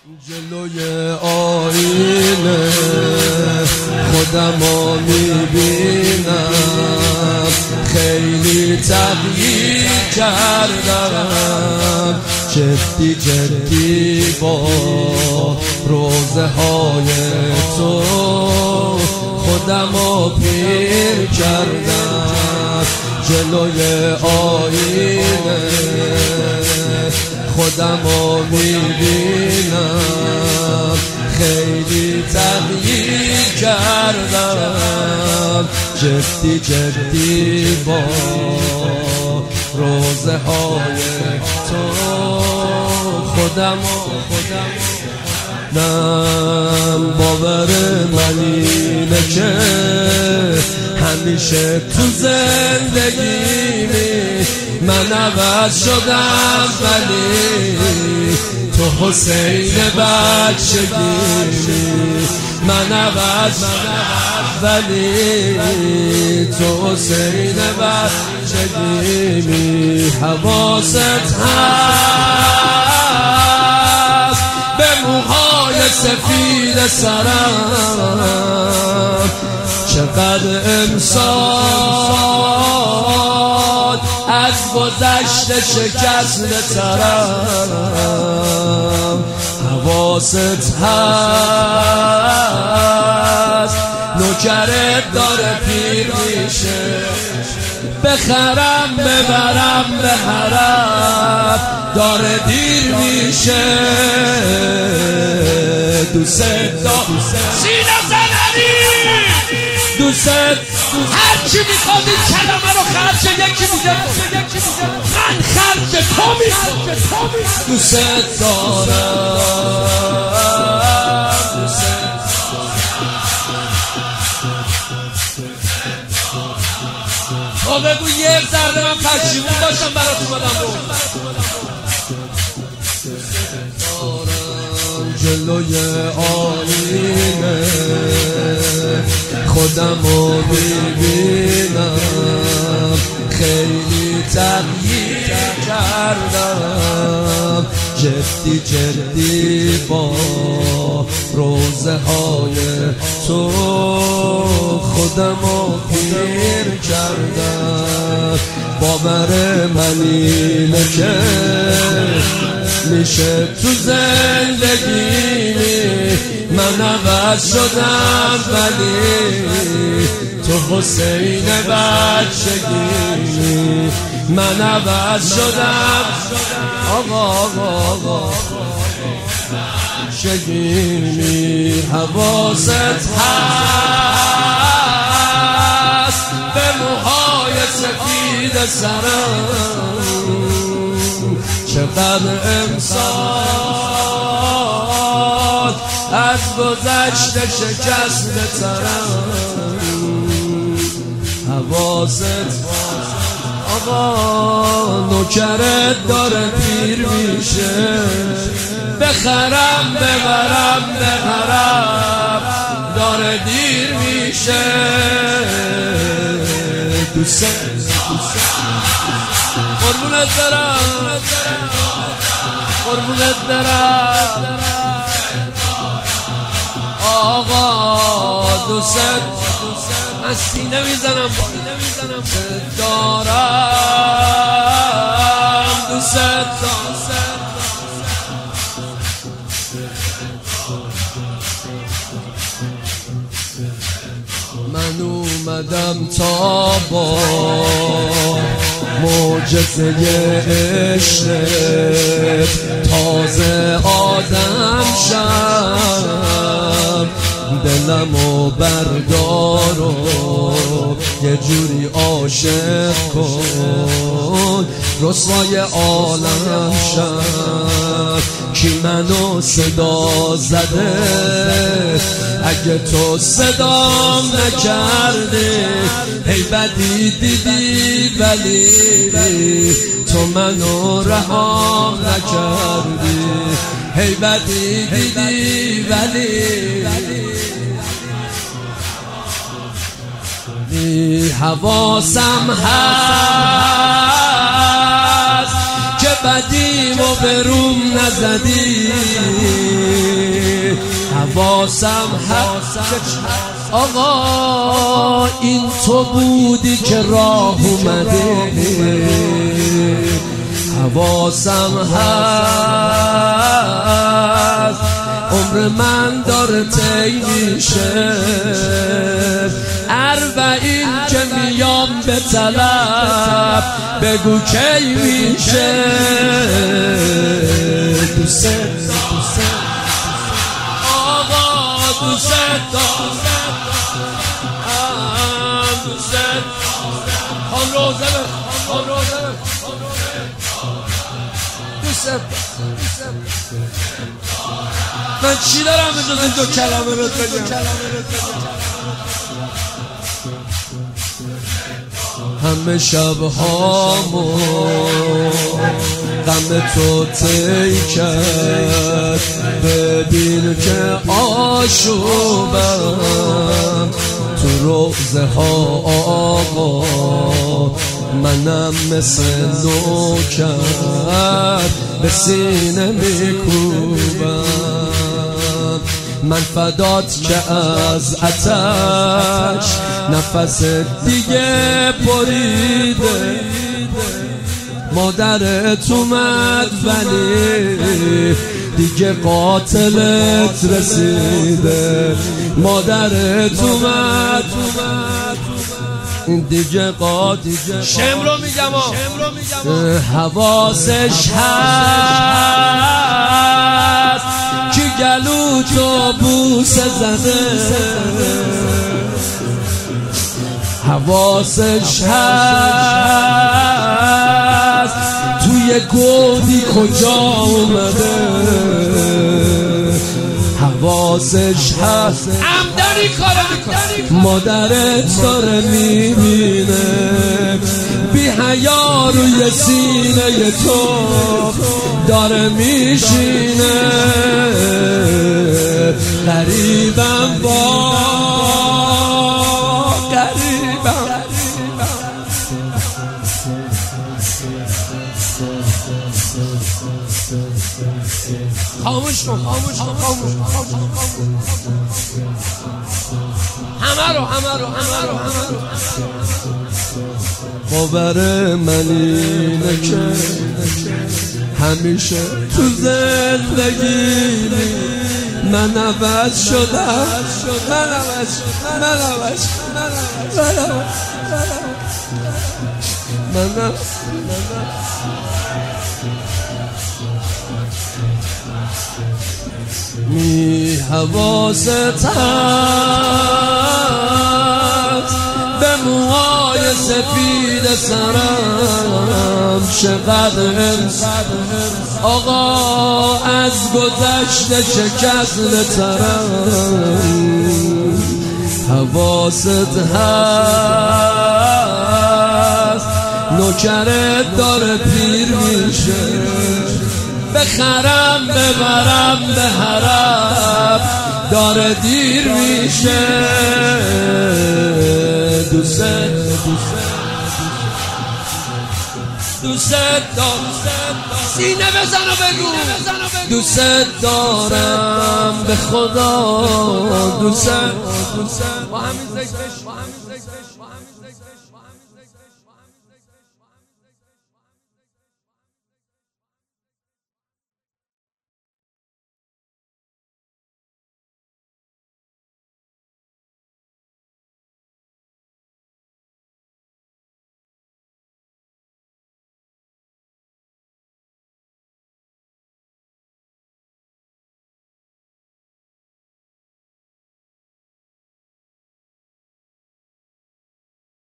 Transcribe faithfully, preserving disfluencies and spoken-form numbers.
جلوی آینه خودمو میبینم، خیلی تغییر کردم، جدی جدی با روزه های تو خودمو پیر کردم. جلوی آینه خودمو میبینم، خیلی تغییر کردم، جدی جدی با روزه های تو خودمو خودمو نم باور من اینه که همیشه تو زندگیمی من عوض شدم، ولی تو حسین بچگیمی من عوض ولی تو حسین بچگیمی. حواست هست به موهای سفید سرم، چقدر امسال از گذشته شکسته ترم. حواست هست نوکرت داره پیر میشه، بخرم ببرم به حرم داره دیر میشه. دوست دارم سینه زنری، دوست هر چی میخواد این کلمه رو خرج یکی میده، من خرج تو میکنم. دوست دارم، تو بگو یه ذره من پشیمون باشم برات اومدم رو. جلوی آینه خودمو میبینم، خیلی تغییر کردم، جدی جدی با روزه های تو خودمو پیر کردم. باور من اینه که میشه تو زندگی من عوض شدم، ولی تو حسین بچگی من عوض شدم. آقا آقا آقا بچگی. حواست هست به موهای سفید سرم، چقدر امسال از گذشته شکسته ترم. حواست آقا نوکرت داره پیر میشه، بخرم ببرم بخرم داره دیر میشه. دوست قربونت برم، قربونت برم آقا. دوست من سینه میزنم دارم، دوست دارم. من اومدم تا با معجزه عشقت تازه آدم شم، دلمو بردار و یه جوری عاشق کن، رسوای عالم شم. کی منو صدا زده اگه تو صدام نکردی؟ هی بدی دیدی ولی تو منو رها نکردی. هی بدی دیدی ولی حواسم هست که بدیمو به روم نزدی. حواسم هست آقا این تو بودی که راه اومده، حواسم هست عمر من داره طی میشه، اربعین که میام به طلب بگو کی میشه. دوست آقا دوست دارم دوست خان روزه خان روزه دوست من چی دارم به جز این دو کلمه رو بگم؟ همه شبهامو غم تو طی کرد، ببین که آشوبم تو روزه ها آقا، منم مثل نوکر به سینه میکوبم، من فدات که از آتش نفس دیگه بریده، مادرت اومد ولی دیگه قاتلت رسیده، مادرت اومد این دیگه قاتل. شم رو میگم حواسش هست که گلو تو بوسه زده، حواسش هست توی گودی کجا اومده، حواسش هست عمدنی کارا مادرت داره میبینه، بی حیا روی سینه تو داره میشینه، غریبم با غریبم خاموش کن خاموش کن خاموش همه رو همه رو همه رو همه رو باور من اینه که همیشه تو زندگی من عوض شدم، من عوض شدم، من عوض شدم، من عوض می حواست هست به موهای سفید سرم، چقدر آقا از گذشته شکست بترم، حواست هست نوکرت داره پیر میشه، بخرم ببرم به حرم داره دیر میشه، دوست دوست دارم سینه بزن و بگو دوست دارم به خدا، دوست با همین ذکرش